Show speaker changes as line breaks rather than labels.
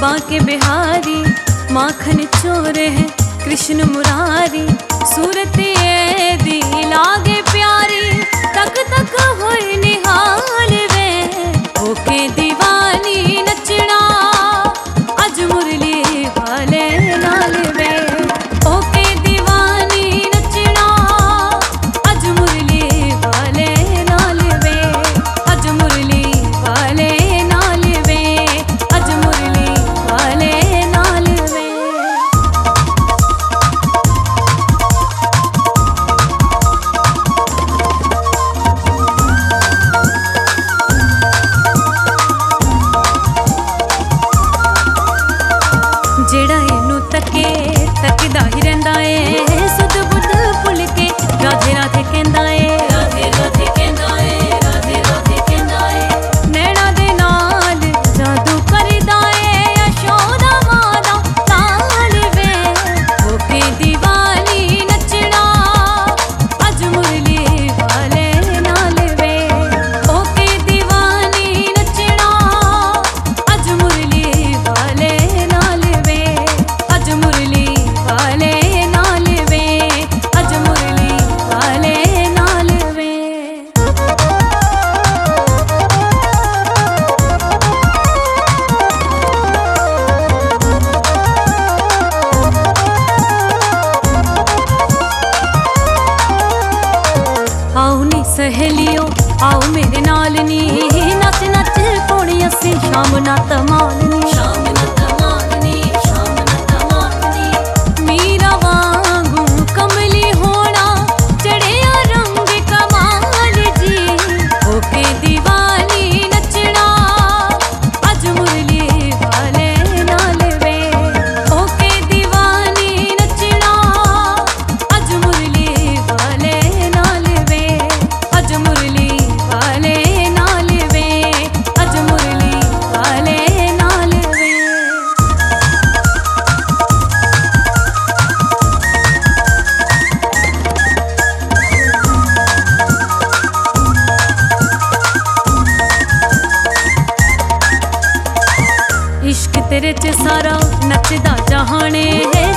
बांके बिहारी माखन चोर है कृष्ण मुरारी। सूरत ये दी लागे प्यारी तक तक होए निहाल वे। होके दीवानी नचना अज मुरली वाले नाल वे। होके दीवानी नचना अज मुरली वाले नाल वे। अज मुरली वाले नाल वे। अज मुरली वाले नाल वे। जेड़ा इनू तके तकदा ही रहिंदा ए। सुध बुध भुल के राधे राधे कहंदा ए। राधे राधे कहंदा ए। राधे राधे कहंदा ए। नैना दे नाल जादू करदा ए। यशोदा मां दा लाल वे। होके दीवानी नचना अज मुरली वाले नाल वे। होके दीवानी नचना अज मुरली वाले नाल वे। अज मुरली वाले नाल वे। अज मुरली वाले नाल वे। आओ नी सहेलियो आओ मेरे नाल नी। नच नच पौनी असी शाम ना तमाल नी। शाम ना तमाल नी। शाम ना तमाल नी। मीरा वांगू कमली होना चढ़िया रंग कमाल जी। होके दीवानी नचना अज मुरली वाले नाल वे। होके दीवानी नचना अज मुरली वाले नाल वे। अज मुरली वाले नाल वे। अज मुरली वाले नाल वे। इश्क तेरे च सारा नचदा जहाने है।